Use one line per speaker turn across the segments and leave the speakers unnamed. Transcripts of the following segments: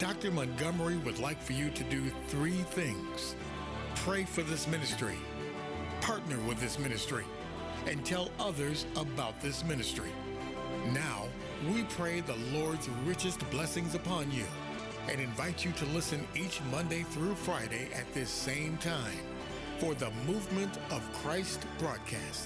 Dr. Montgomery would like for you to do three things. Pray for this ministry, partner with this ministry, and tell others about this ministry. Now, we pray the Lord's richest blessings upon you and invite you to listen each Monday through Friday at this same time for the Movement of Christ broadcast.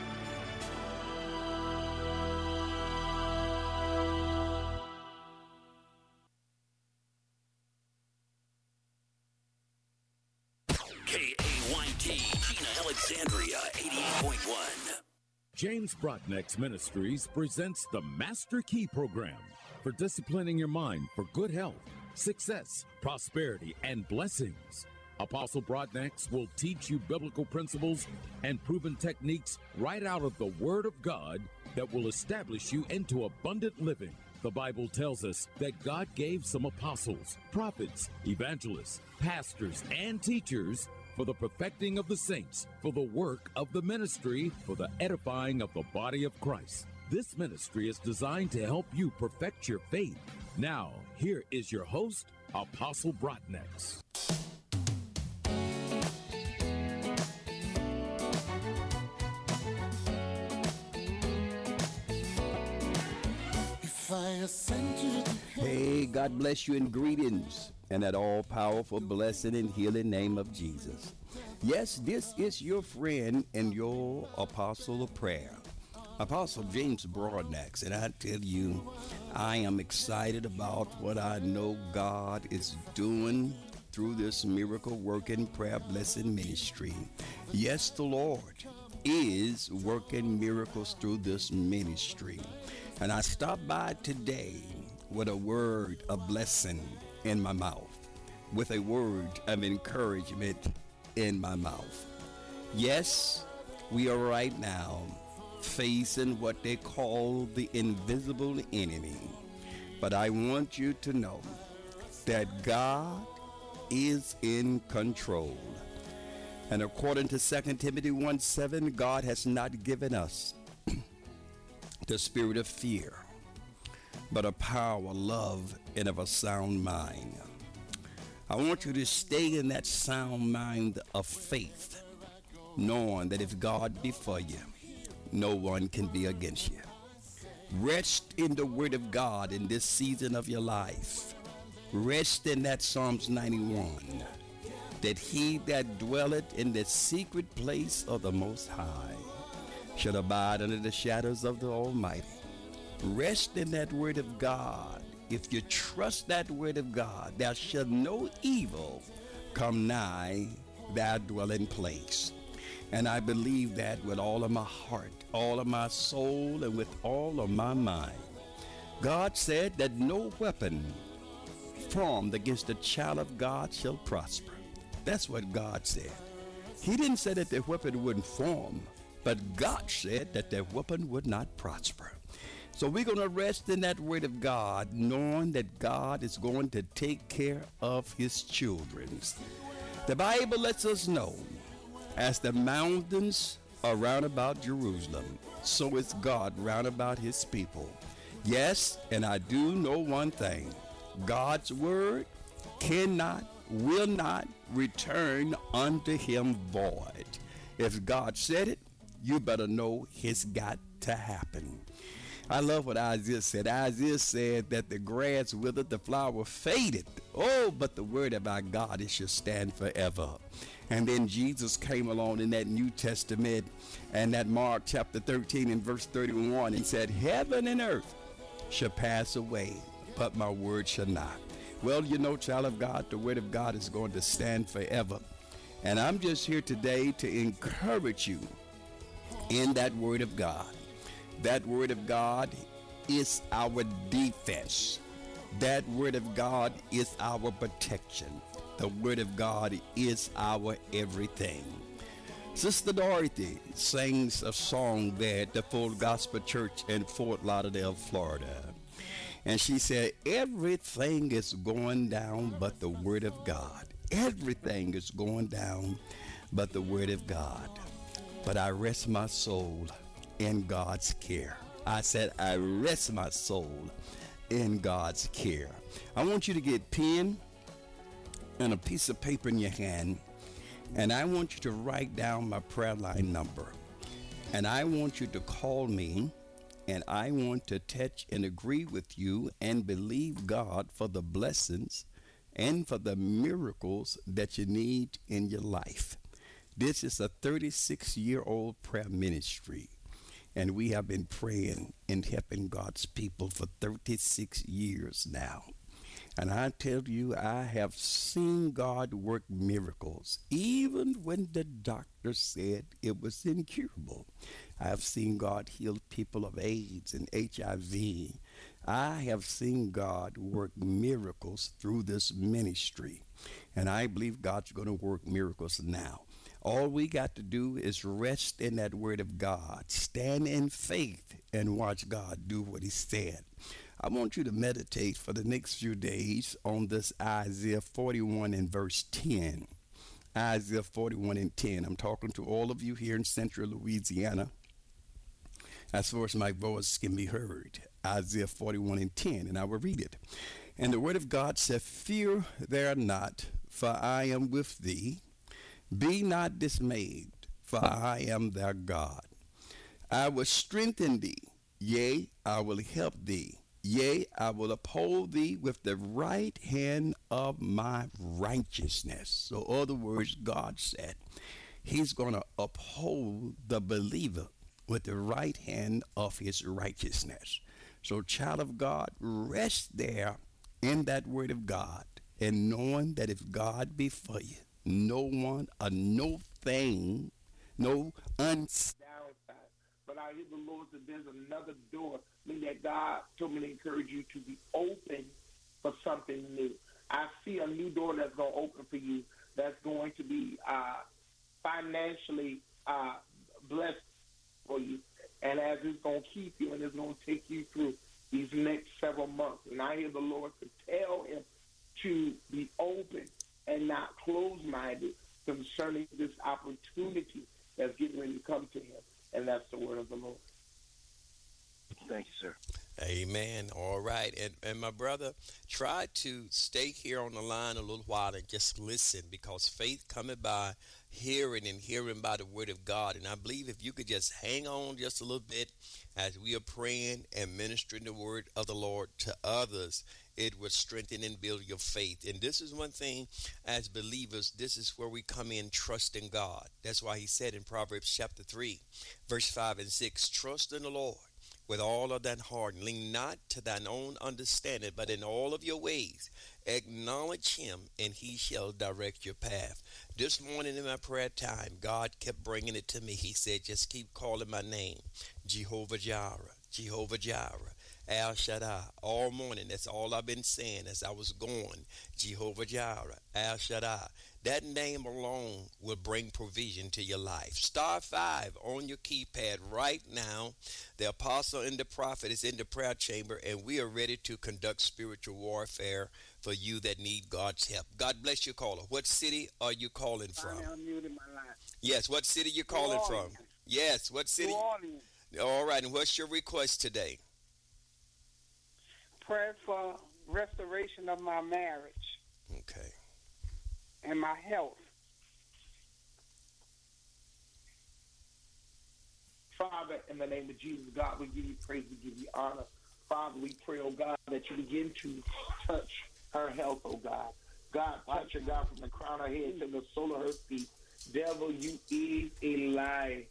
KAYT, Gina Alexandria, 88.1.
James Broadnax Ministries presents the Master Key Program for disciplining your mind for good health, success, prosperity, and blessings. Apostle Broadnax will teach you biblical principles and proven techniques right out of the Word of God that will establish you into abundant living. The Bible tells us that God gave some apostles, prophets, evangelists, pastors, and teachers for the perfecting of the saints, for the work of the ministry, for the edifying of the body of Christ. This ministry is designed to help you perfect your faith. Now, here is your host, Apostle Broadnax.
Hey, God bless you and greetings in that all-powerful, blessed, and healing name of Jesus. Yes, this is your friend and your apostle of prayer, Apostle James Broadnax, and I tell you, I am excited about what I know God is doing through this miracle working prayer blessing ministry. Yes, the Lord is working miracles through this ministry. And I stopped by today with a word of blessing in my mouth, with a word of encouragement in my mouth. Yes, we are right now facing what they call the invisible enemy. But I want you to know that God is in control. And according to 2 Timothy 1:7, God has not given us the spirit of fear, but of power, love, and of a sound mind. I want you to stay in that sound mind of faith, knowing that if God be for you, no one can be against you. Rest in the word of God in this season of your life. Rest in that Psalms 91, that he that dwelleth in the secret place of the Most High shall abide under the shadows of the Almighty. Rest in that word of God. If you trust that word of God, there shall no evil come nigh thy dwelling place. And I believe that with all of my heart, all of my soul, and with all of my mind. God said that no weapon formed against the child of God shall prosper. That's what God said. He didn't say that the weapon wouldn't form, but God said that their weapon would not prosper. So we're going to rest in that word of God, knowing that God is going to take care of his children. The Bible lets us know, as the mountains are round about Jerusalem, so is God round about his people. Yes, and I do know one thing. God's word cannot, will not return unto him void. If God said it, you better know it's got to happen. I love what Isaiah said. Isaiah said that the grass withered, the flower faded. Oh, but the word of our God, it shall stand forever. And then Jesus came along in that New Testament and that Mark chapter 13 and verse 31 and said, heaven and earth shall pass away, but my word shall not. Well, you know, child of God, the word of God is going to stand forever. And I'm just here today to encourage you in that word of God. That word of God is our defense. That word of God is our protection. The word of God is our everything. Sister Dorothy sings a song there at the Full Gospel Church in Fort Lauderdale, Florida. And she said, everything is going down but the word of God. Everything is going down but the word of God. But I rest my soul in God's care. I said, I rest my soul in God's care. I want you to get pen and a piece of paper in your hand, and I want you to write down my prayer line number. And I want you to call me, and I want to touch and agree with you and believe God for the blessings and for the miracles that you need in your life. This is a 36-year-old prayer ministry, and we have been praying and helping God's people for 36 years now. And I tell you, I have seen God work miracles, even when the doctor said it was incurable. I have seen God heal people of AIDS and HIV. I have seen God work miracles through this ministry, and I believe God's going to work miracles now. All we got to do is rest in that word of God, stand in faith, and watch God do what he said. I want you to meditate for the next few days on this Isaiah 41 and verse 10. Isaiah 41 and 10. I'm talking to all of you here in central Louisiana, as far as my voice can be heard. Isaiah 41 and 10, and I will read it. And the word of God said, "Fear thou not, for I am with thee. Be not dismayed, for I am thy God. I will strengthen thee, yea, I will help thee. Yea, I will uphold thee with the right hand of my righteousness." So, other words, God said he's going to uphold the believer with the right hand of his righteousness. So, child of God, rest there in that word of God, and knowing that if God be for you, no one or no thing, no downside. But I hear the Lord said there's another door, meaning that God told me to encourage you to be open for something new. I see a new door that's going to open for you, that's going to be financially blessed for you, and as it's going to keep you and it's going to take you through these next several months. And I hear the Lord to tell him to be open and not close-minded concerning this opportunity that's getting ready to come to him. And that's the word of the Lord.
Thank you, sir.
Amen. All right. And my brother, try to stay here on the line a little while and just listen, because faith cometh by hearing, and hearing by the word of God. And I believe if you could just hang on just a little bit as we are praying and ministering the word of the Lord to others, it would strengthen and build your faith. And this is one thing as believers, this is where we come in trusting God. That's why he said in Proverbs chapter 3, verse 5 and 6, trust in the Lord with all of thine heart, and lean not to thine own understanding, but in all of your ways acknowledge him, and he shall direct your path. This morning in my prayer time, God kept bringing it to me. He said, just keep calling my name, Jehovah Jireh, Jehovah Jireh, El Shaddai. All morning, that's all I've been saying as I was going. Jehovah Jireh, El Shaddai. That name alone will bring provision to your life. Star 5 on your keypad right now. The apostle and the prophet is in the prayer chamber, and we are ready to conduct spiritual warfare for you that need God's help. God bless you, caller. What city are you calling from?
I'm unmuted my line.
Yes, what city you calling from? Yes, what city?
New Orleans.
All right, and what's your request today?
Prayer for restoration of my marriage
Okay.
and my health.
Father, in the name of Jesus, God, we give you praise, we give you honor. Father, we pray, oh God, that you begin to touch her health, oh God. God, touch her, God, from the crown of her head to the sole of her feet. Devil, you is a lie.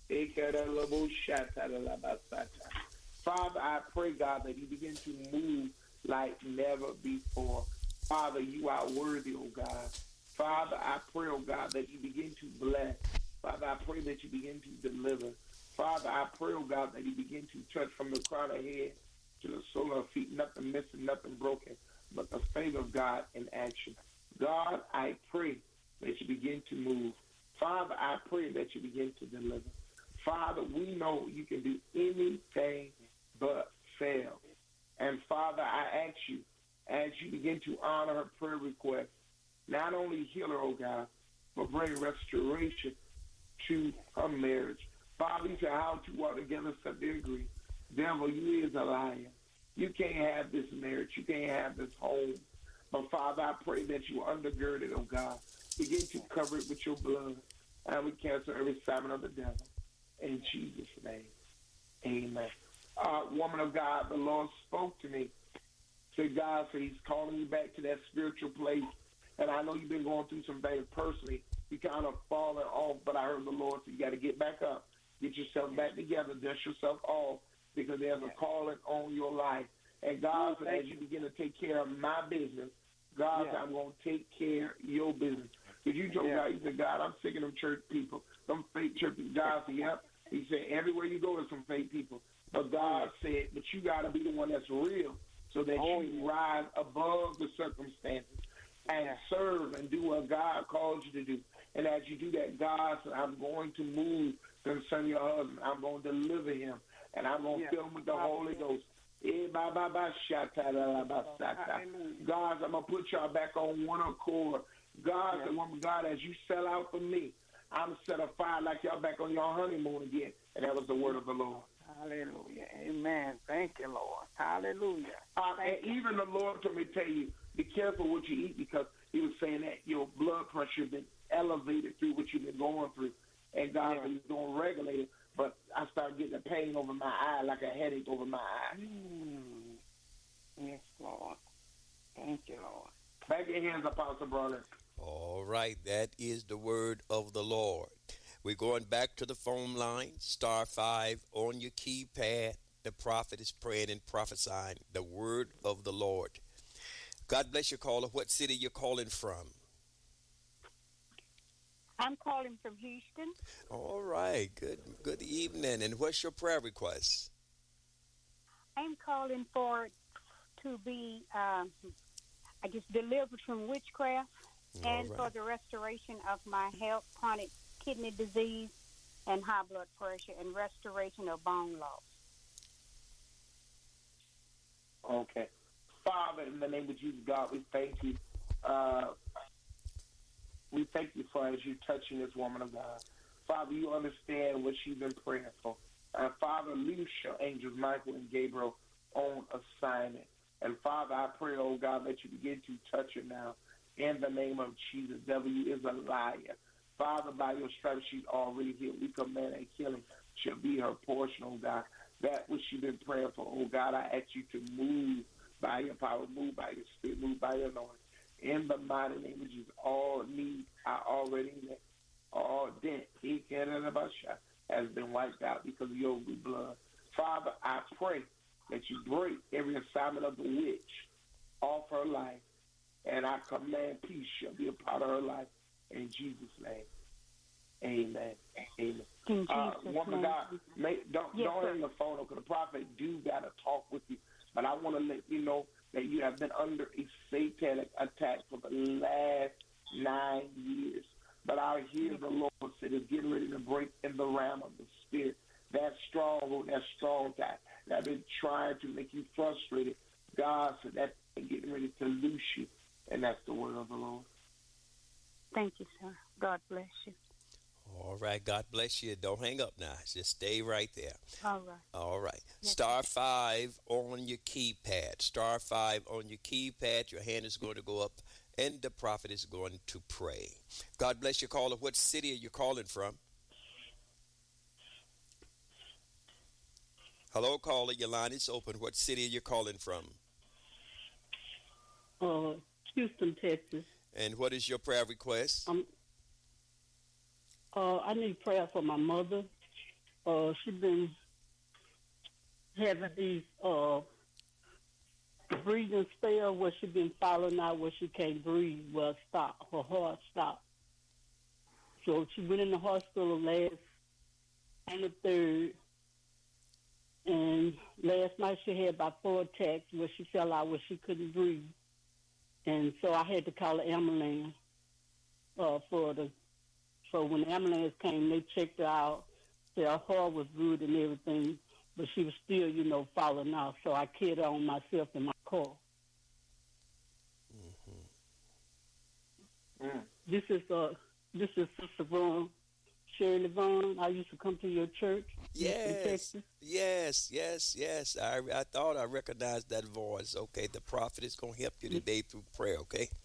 Father, I pray, God, that you begin to move like never before. Father, you are worthy, oh God. Father, I pray, oh God, that you begin to bless. Father, I pray that you begin to deliver. Father, I pray, oh God, that you begin to touch from the crown of her head to the sole of her feet, nothing missing, nothing broken, but the favor of God in action. God, I pray that you begin to move. Father, I pray that you begin to deliver. Father, we know you can do anything but fail. And Father, I ask you, as you begin to honor her prayer request, not only heal her, oh God, but bring restoration to her marriage. Father, you said how two walk together except they agree. Devil, you is a liar. You can't have this marriage. You can't have this home. But Father, I pray that you undergird it, oh God. Begin to cover it with your blood. And we cancel every assignment of the devil. In Jesus' name, amen. Woman of God, the Lord spoke to me. Said God, said he's calling you back to that spiritual place. And I know you've been going through some things personally. You kind of falling off, but I heard the Lord say you got to get back up. Get yourself back together. Dust yourself off because there's a calling on your life. And God said, as you begin to take care of my business, God said, I'm going to take care of your business. Because you told God, you said, God, I'm sick of them church people, them fake church people. God said, yep. He said, everywhere you go, there's some fake people. But God said, but you got to be the one that's real so that you rise above the circumstances and serve and do what God calls you to do. And as you do that, God said, I'm going to move concerning your husband. I'm going to deliver him, and I'm going to fill him with the Holy Ghost. God, I'm going to put y'all back on one accord. God, the woman, God, as you sell out for me, I'm set afire like y'all back on your honeymoon again. And that was the word of the Lord.
Hallelujah. Amen. Thank you, Lord. Hallelujah.
And even the Lord told me to tell you, be careful what you eat, because he was saying that your blood pressure has been elevated through what you've been going through. And God said he's going to regulate it. But I started getting a pain over my eye, like a headache over my eye.
Yes, Lord. Thank you, Lord.
Back in your hands, Apostle Brother.
All right, that is the word of the Lord. We're going back to the phone line, *5 on your keypad. The prophet is praying and prophesying the word of the Lord. God bless you, caller. What city you calling from?
I'm calling from Houston.
All right, good evening. And what's your prayer request?
I'm calling for to be, delivered from witchcraft and for the restoration of my health, chronic kidney disease, and high blood pressure, and restoration of bone loss.
Okay. Father, in the name of Jesus, God, we thank you. We thank you for as you touching this woman of God. Father, you understand what she's been praying for. Father, loose your angels, Michael and Gabriel, on assignment. And Father, I pray, oh God, that you begin to touch her now. In the name of Jesus, devil, you is a liar. Father, by your stripes, she's already healed. We command a healing shall be her portion, oh God. That which she's been praying for, oh God, I ask you to move by your power, move by your spirit, move by your anointing. In the mighty name of Jesus, all needs are already met. All debt has been wiped out because of your blood. Father, I pray that you break every assignment of the witch off her life, and I command peace shall be a part of her life. In Jesus' name, amen. Amen. Woman of God, don't hang the phone because the prophet do got to talk with you. But I want to let you know that you have been under a satanic attack for the last 9 years. But I hear the Lord said it's getting ready to break in the realm of the spirit. That stronghold, that strong guy that have been trying to make you frustrated, God said that's getting ready to loose you. And that's the word of the Lord.
Thank you, sir. God bless you.
All right. God bless you. Don't hang up now. Just stay right there.
All right.
All right.
Yes.
*5 on your keypad. *5 on your keypad. Your hand is going to go up, and the prophet is going to pray. God bless you, caller. What city are you calling from? Hello, caller. Your line is open. What city are you calling from?
Houston, Texas.
And what is your prayer request?
I need prayer for my mother. She's been having these breathing spell where she's been falling out, where she can't breathe. Well, stop. Her heart stopped. So she went in the hospital on the 3rd. And last night she had about 4 attacks where she fell out, where she couldn't breathe. And so I had to call the ambulance so when the ambulance came, they checked her out. Her heart was good and everything, but she was still, falling out. So I carried her on myself in my car.
Mm-hmm.
This is Sister Vaughn. Shirley Vaughn. I used to come to your church. In
Yes,
Texas.
yes. I thought I recognized that voice. Okay, the prophet is going to help you today through prayer, okay?